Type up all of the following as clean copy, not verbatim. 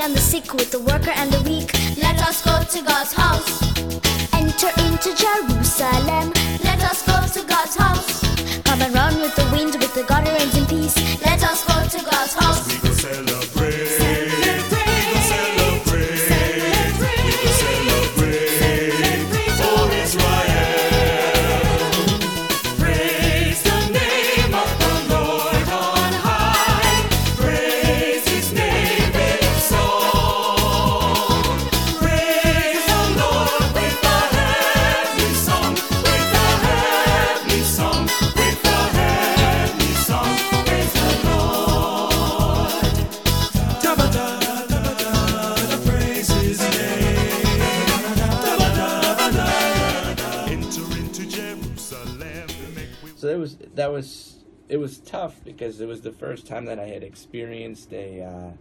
and the sick, with the worker and the weak. Let us go to God's house. Enter into Jerusalem. Let us go to God's house. Come and run with the wind, with the God who reigns in peace. Let us go to God's house. We go celebrate. So it was tough because it was the first time that I had experienced a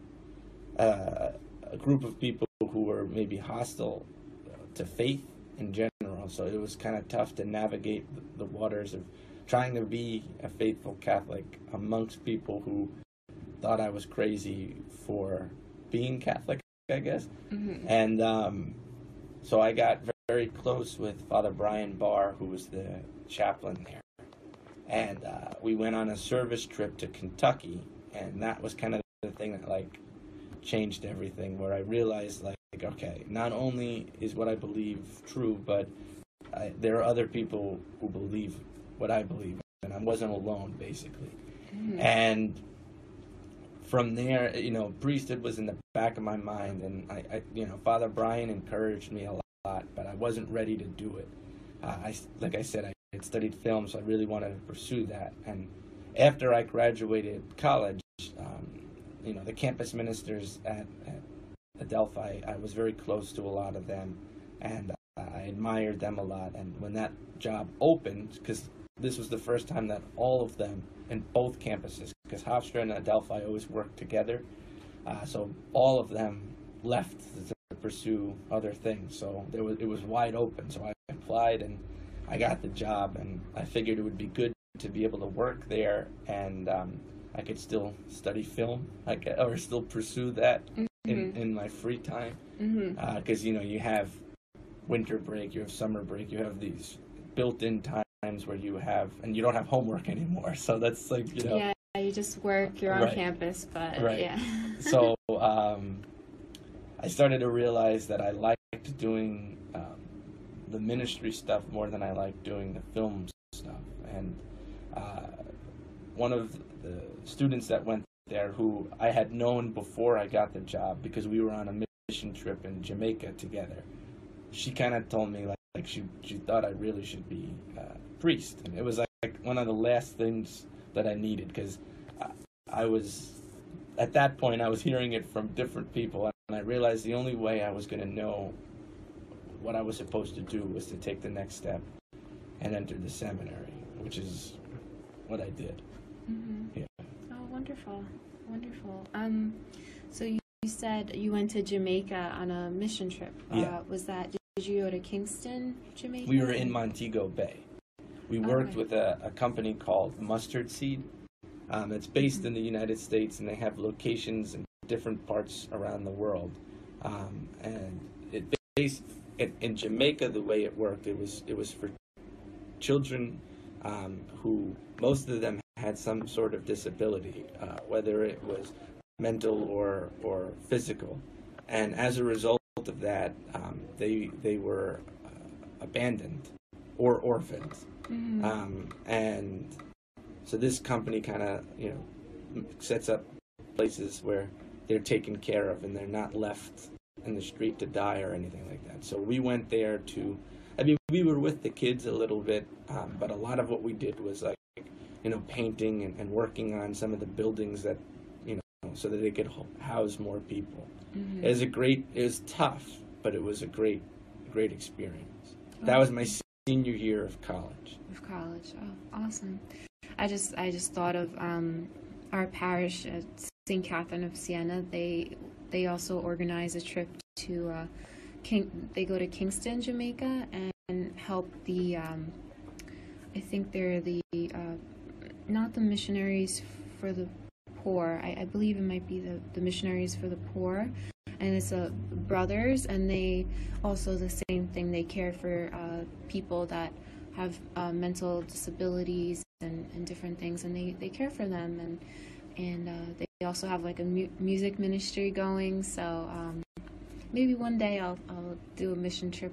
group of people who were maybe hostile to faith in general. So it was kind of tough to navigate the waters of trying to be a faithful Catholic amongst people who thought I was crazy for being Catholic, I guess. Mm-hmm. And so I got very close with Father Brian Barr, who was the chaplain there. And we went on a service trip to Kentucky, and that was kind of the thing that, like, changed everything, where I realized, like, okay, not only is what I believe true, but there are other people who believe what I believe, and I wasn't alone, basically. Mm-hmm. And from there, priesthood was in the back of my mind, and I Father Brian encouraged me a lot, but I wasn't ready to do it. Like I said, I had studied film, so I really wanted to pursue that. And after I graduated college, the campus ministers at Adelphi, I was very close to a lot of them, and I admired them a lot. And when that job opened, because this was the first time that all of them in both campuses, because Hofstra and Adelphi always worked together, so all of them left to pursue other things. So it was wide open. So I applied and I got the job, and I figured it would be good to be able to work there, and I could still study film, or still pursue that in my free time, because you have winter break, you have summer break, you have these built-in times where you don't have homework anymore. So that's like Yeah, you just work. You're on Right. campus, but Right. yeah. So I started to realize that I liked doing the ministry stuff more than I liked doing the film stuff. And one of the students that went there, who I had known before I got the job because we were on a mission trip in Jamaica together, she kind of told me like she thought I really should be a priest. And it was like one of the last things that I needed, because I was, at that point, I was hearing it from different people, and I realized the only way I was going to know what I was supposed to do was to take the next step and enter the seminary, which is what I did. Mm-hmm. Yeah. Oh, wonderful. So you said you went to Jamaica on a mission trip. Yeah. Did you go to Kingston, Jamaica? We were in Montego Bay. We worked with a company called Mustard Seed. It's based in the United States, and they have locations in different parts around the world. And in Jamaica, the way it worked, it was for children who, most of them had some sort of disability, whether it was mental or physical. And as a result of that, they were abandoned or orphaned. Mm-hmm. And so this company kind of, sets up places where they're taken care of and they're not left in the street to die or anything like that. So we went there we were with the kids a little bit, but a lot of what we did was like, painting and working on some of the buildings that, so that they could house more people. Mm-hmm. It was tough, but it was a great experience. That was my senior year of college. Oh, awesome. I just thought of our parish at St. Catherine of Siena. They also organize a trip to they go to Kingston, Jamaica, and help the I think they're the not the missionaries for the poor. I believe it might be the missionaries for the poor, and it's brothers, and they also the same thing. They care for people that have mental disabilities and different things, and they care for them, and they also have like a music ministry going. So maybe one day I'll do a mission trip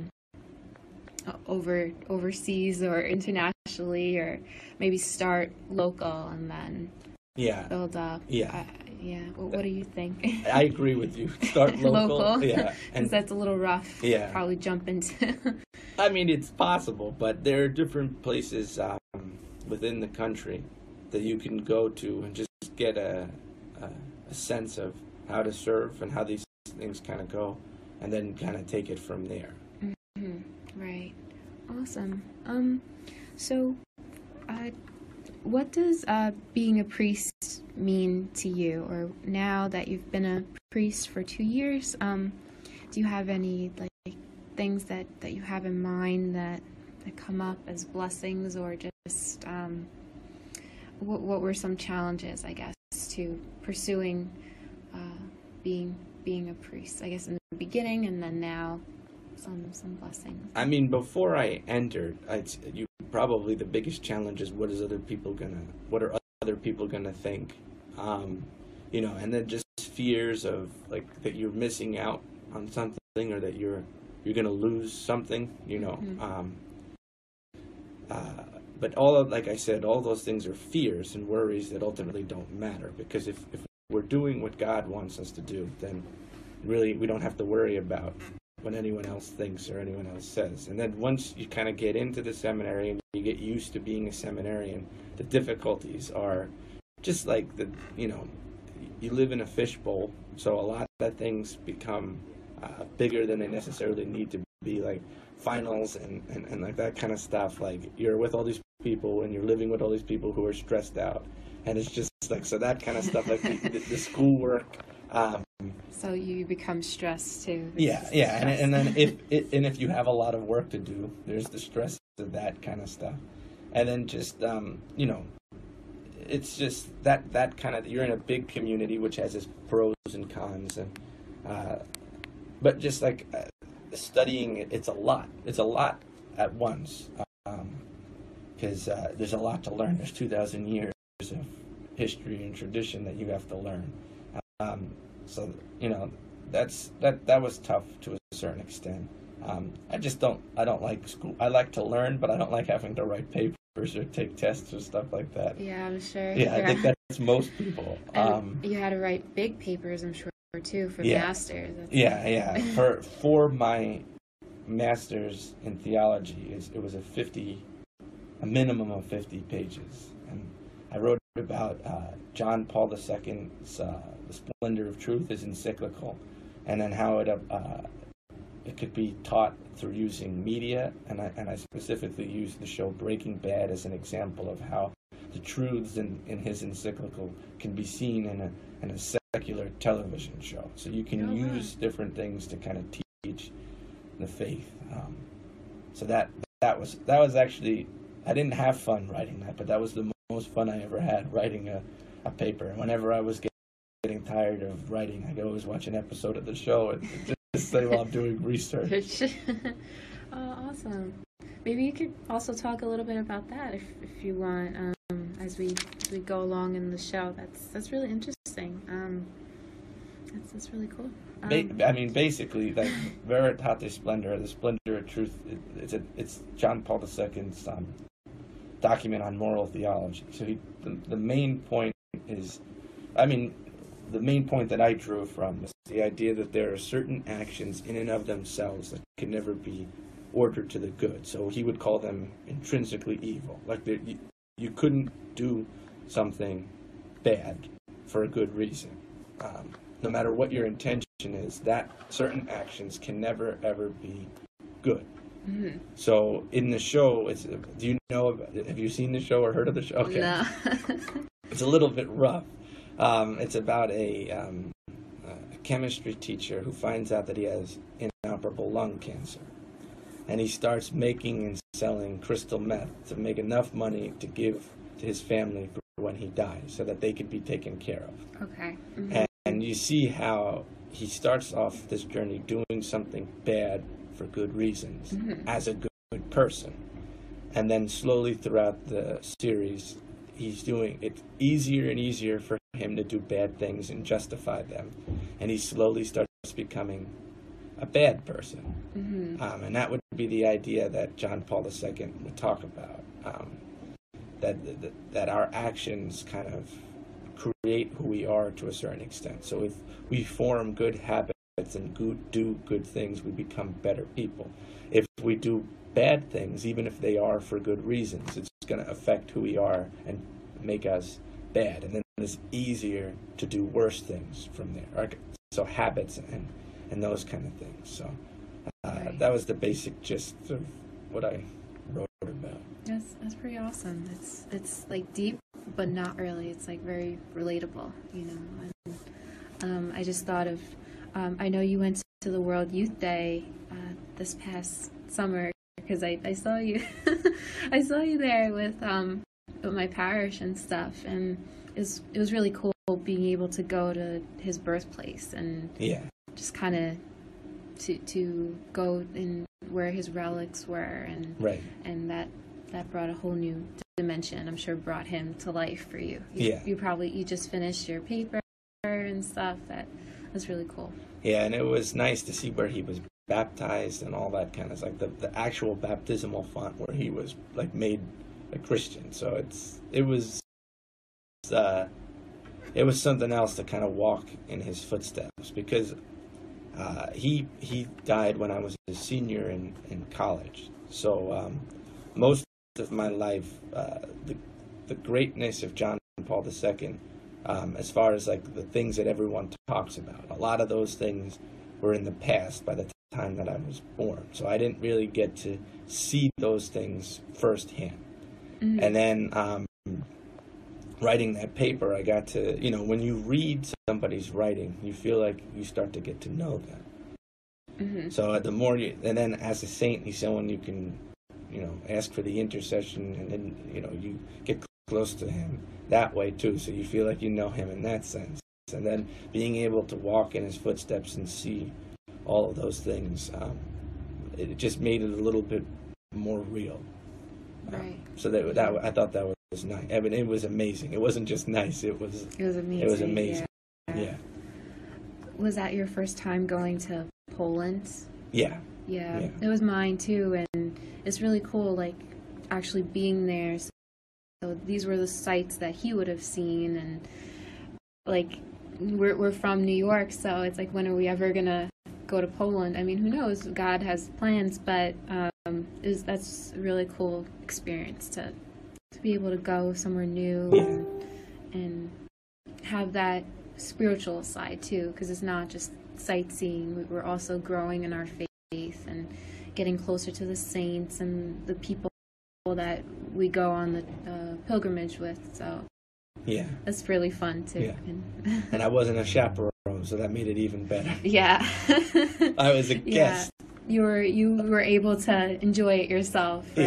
overseas or internationally, or maybe start local and then build up. What do you think? I agree with you. Start local. Yeah, and that's a little rough. Yeah, probably jump into. I mean, it's possible, but there are different places within the country that you can go to and just get a sense of how to serve and how these things kind of go, and then kind of take it from there. Mm-hmm. Right. Awesome. So, what does being a priest mean to you? Or now that you've been a priest for 2 years, do you have any like things that you have in mind that come up as blessings, or just what were some challenges, I guess, to pursuing being a priest? I guess in the beginning, and then now some blessings. I mean, before I entered, probably the biggest challenge is what are other people gonna think, and then just fears of like that you're missing out on something, or that you're gonna lose something, Mm-hmm. But like I said, all those things are fears and worries that ultimately don't matter, because if we're doing what God wants us to do, then really we don't have to worry about what anyone else thinks or anyone else says. And then once you kind of get into the seminary and you get used to being a seminarian, the difficulties are just like you live in a fishbowl, so a lot of things become bigger than they necessarily need to be, like finals and like that kind of stuff. Like you're with all these people and you're living with all these people who are stressed out, and it's just like, so that kind of stuff, like the schoolwork. So you become stressed too. Yeah, and then if you have a lot of work to do, there's the stress of that kind of stuff, and then just it's just that kind of, you're in a big community which has its pros and cons, and but just like studying, it's a lot at once, because there's a lot to learn. There's 2,000 years of history and tradition that you have to learn. So that was tough to a certain extent. I don't like school. I like to learn, but I don't like having to write papers or take tests or stuff like that. Yeah, I'm sure. Yeah, I think that's most people. You had to write big papers, I'm sure, too, for masters. For my master's in theology, it was a minimum of 50 pages, and I wrote about John Paul II's The Splendor of Truth, his encyclical, and then how it could be taught through using media, and I specifically used the show Breaking Bad as an example of how the truths in his encyclical can be seen in a secular television show. So you can use different things to kind of teach the faith. So that was actually, I didn't have fun writing that, but that was the most fun I ever had, writing a paper. And whenever I was getting tired of writing, I could always watch an episode of the show and just say while I'm doing research. Oh, awesome. Maybe you could also talk a little bit about that if you want, as we go along in the show. That's really interesting. That's really cool. I mean, basically, like Veritate Splendor, the Splendor of Truth, it's John Paul II's document on moral theology. So the main point is, the main point that I drew from is the idea that there are certain actions in and of themselves that can never be ordered to the good. So he would call them intrinsically evil. Like you couldn't do something bad for a good reason. No matter what your intention is, that certain actions can never, ever be good. Mm-hmm. So in the show, have you seen the show or heard of the show? Okay. No. It's a little bit rough. It's about a chemistry teacher who finds out that he has inoperable lung cancer. And he starts making and selling crystal meth to make enough money to give to his family for when he dies, so that they could be taken care of. Okay. Mm-hmm. And you see how he starts off this journey doing something bad for good reasons as a good person. And then slowly throughout the series, he's doing it easier and easier for him to do bad things and justify them. And he slowly starts becoming a bad person. And that would be the idea that John Paul II would talk about, that our actions kind of create who we are to a certain extent. So if we form good habits and do good things, we become better people. If we do bad things, even if they are for good reasons, it's going to affect who we are and make us bad. And then it's easier to do worse things from there. So habits and those kind of things. So that was the basic gist of what I wrote about. That's pretty awesome. It's like deep, but not really. It's like very relatable, you know. And, I just thought of, I know you went to the World Youth Day this past summer, because I saw you, I saw you there with my parish and stuff, and it was really cool being able to go to his birthplace and just kind of to go in where his relics were, and that brought a whole new dimension. I'm sure brought him to life for you. You just finished your paper and stuff. That was really cool. Yeah, and it was nice to see where he was baptized and all that kind of, like the actual baptismal font where he was like made a Christian. So it was something else to kind of walk in his footsteps, because he died when I was a senior in college. So most of my life, the greatness of John Paul II, as far as like the things that everyone talks about, a lot of those things were in the past by the time that I was born. So I didn't really get to see those things firsthand. And then writing that paper, I got to, when you read somebody's writing, you feel like you start to get to know them. So the more and then as a saint, he's someone you can, ask for the intercession, and then, you get close to him that way too. So you feel like you know him in that sense. And then being able to walk in his footsteps and see all of those things, it just made it a little bit more real. Right. So that I thought that was nice. I mean, it was amazing. It wasn't just nice. It was amazing. It was amazing. Yeah. Was that your first time going to Poland? Yeah. Yeah. It was mine too, and it's really cool, like, actually being there. So these were the sites that he would have seen, and like we're from New York, so it's like, when are we ever gonna go to Poland? I mean, who knows? God has plans, but that's a really cool experience to be able to go somewhere new and have that spiritual side too, because it's not just sightseeing. We're also growing in our faith and getting closer to the saints and the people that we go on the pilgrimage with. So that's really fun too. And I wasn't a chaperone, so that made it even better. Yeah. I was a guest. You were able to enjoy it yourself, right?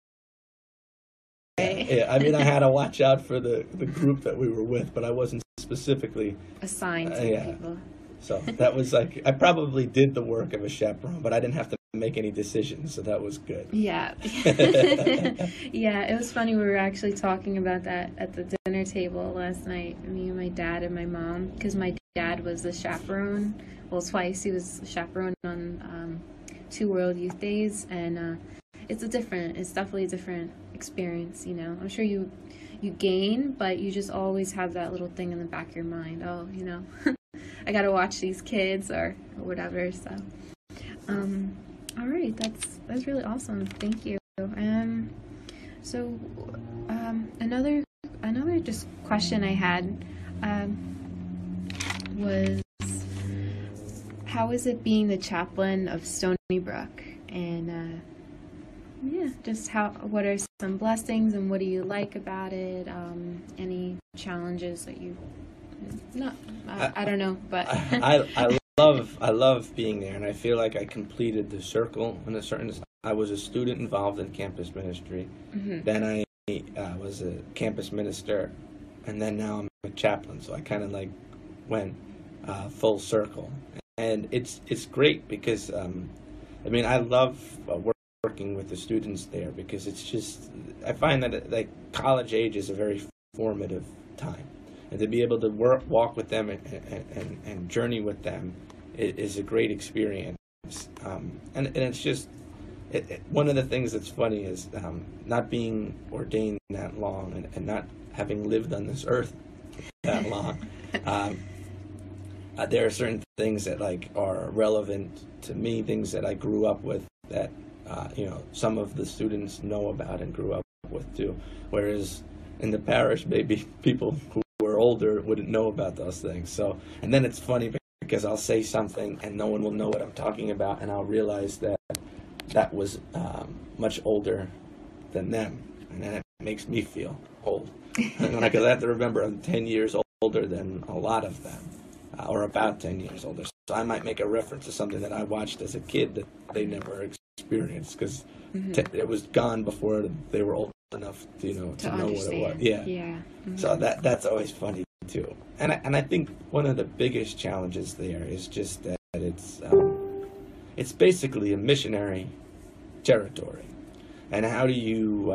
Yeah. I mean, I had to watch out for the group that we were with, but I wasn't specifically assigned to people. So that was like, I probably did the work of a chaperone, but I didn't have to make any decisions, so that was good. Yeah. Yeah, it was funny. We were actually talking about that at the dinner table last night, me and my dad and my mom, because my dad was the chaperone. Well, twice he was the chaperone on 2 World Youth Days, and it's definitely a different experience, I'm sure you gain, but you just always have that little thing in the back of your mind. Oh, I gotta watch these kids or whatever. So, all right, that's really awesome. Thank you. So, another just question I had was, how is it being the chaplain of Stony Brook? And just what are some blessings and what do you like about it? Any challenges that you? I don't know, but I love being there, and I feel like I completed the circle in a certain. I was a student involved in campus ministry, then I was a campus minister, and then now I'm a chaplain. So I kind of like went full circle. And it's great because, I love working with the students there because it's just, I find that like college age is a very formative time. And to be able to walk with them and journey with them is a great experience. And it's just, one of the things that's funny is not being ordained that long and not having lived on this earth that long. There are certain things that like are relevant to me, things that I grew up with that some of the students know about and grew up with too. Whereas in the parish, maybe people who were older wouldn't know about those things. So, and then it's funny because I'll say something and no one will know what I'm talking about, and I'll realize that was much older than them, and then it makes me feel old. Because I have to remember I'm 10 years older than a lot of them, or about 10 years older. So I might make a reference to something that I watched as a kid that they never experienced because it was gone before they were old enough to know what it was. Yeah. Mm-hmm. So that's always funny too. And I think one of the biggest challenges there is just that it's basically a missionary territory. And how do you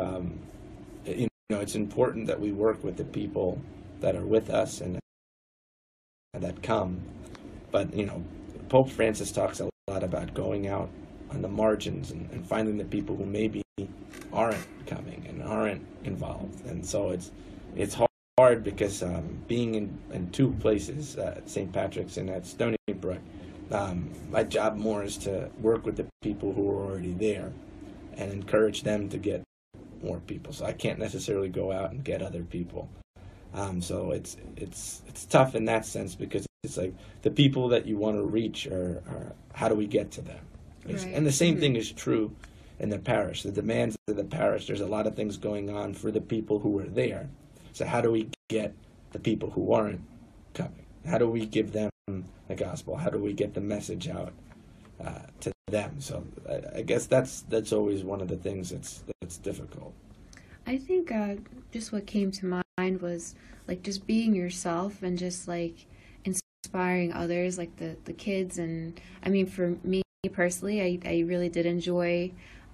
it's important that we work with the people that are with us and that come. But, Pope Francis talks a lot about going out on the margins and finding the people who maybe aren't coming and aren't involved. And so it's hard because being in two places, at St. Patrick's and at Stony Brook, my job more is to work with the people who are already there and encourage them to get more people. So I can't necessarily go out and get other people. So it's tough in that sense because it's like the people that you want to reach are how do we get to them? Right. And the same thing is true in the parish. The demands of the parish, there's a lot of things going on for the people who are there. So how do we get the people who aren't coming? How do we give them the gospel? How do we get the message out to them? So I guess that's always one of the things that's difficult. I think just what came to mind was like just being yourself and just like inspiring others, like the kids. And I mean, for me personally, I really did enjoy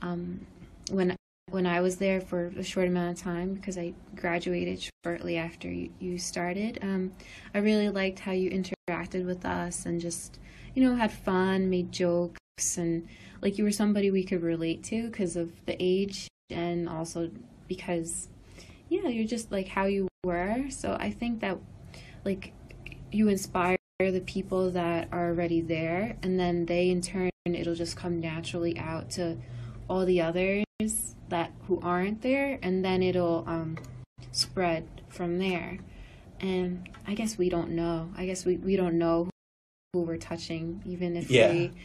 when I was there for a short amount of time because I graduated shortly after you started. I really liked how you interacted with us and just, had fun, made jokes, and like you were somebody we could relate to because of the age and also because, you're just like how you were. So I think that like you inspire the people that are already there, and then they in turn, it'll just come naturally out to all the others who aren't there, and then it'll spread from there. And I guess we don't know. I guess we don't know who we're touching, even if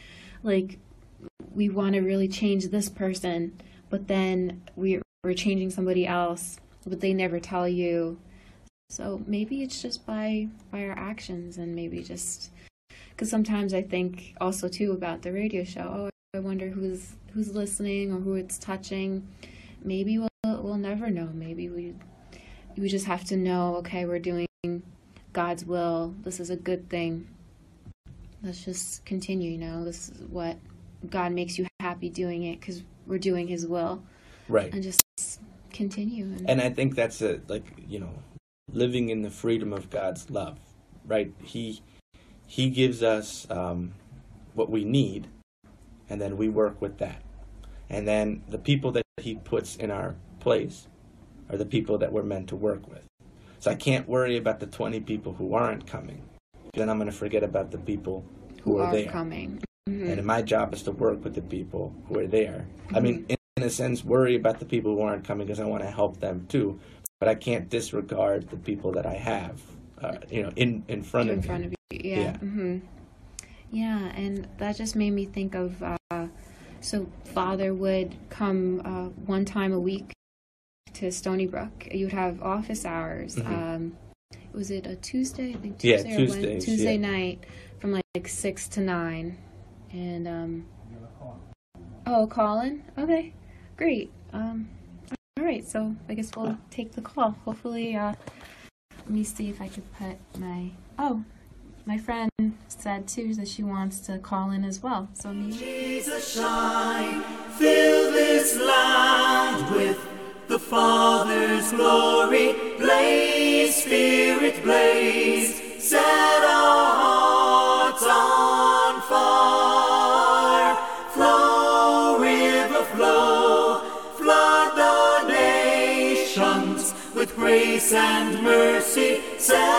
we want to really change this person, but then we're changing somebody else, but they never tell you. So maybe it's just by our actions, and maybe just because sometimes I think also too about the radio show. Oh, I wonder who's listening or who it's touching. Maybe we'll never know. Maybe we just have to know. Okay, we're doing God's will. This is a good thing. Let's just continue. This is what God makes you happy doing it because we're doing His will. Right. And just continue. And I think that's living in the freedom of God's love, right? He gives us what we need, and then we work with that. And then the people that He puts in our place are the people that we're meant to work with. So I can't worry about the 20 people who aren't coming. Then I'm going to forget about the people who are there. Coming. Mm-hmm. And my job is to work with the people who are there. Mm-hmm. I mean, in a sense, worry about the people who aren't coming because I want to help them too. But I can't disregard the people that I have, in front of you. Yeah. Mm-hmm. Yeah, and that just made me think of, so Father would come one time a week to Stony Brook. You would have office hours. Mm-hmm. Was it a Tuesday? I think Tuesday or Tuesday night from like 6 to 9. And, Colin? Okay, great. All right, so I guess we'll take the call. Hopefully, let me see if I could put my... Oh, my friend said too that she wants to call in as well. So maybe Jesus shine, fill this land with the Father's glory. Blaze, Spirit, blaze, set our hearts on fire. Flow, river, flow, flood the nations with grace and mercy. Set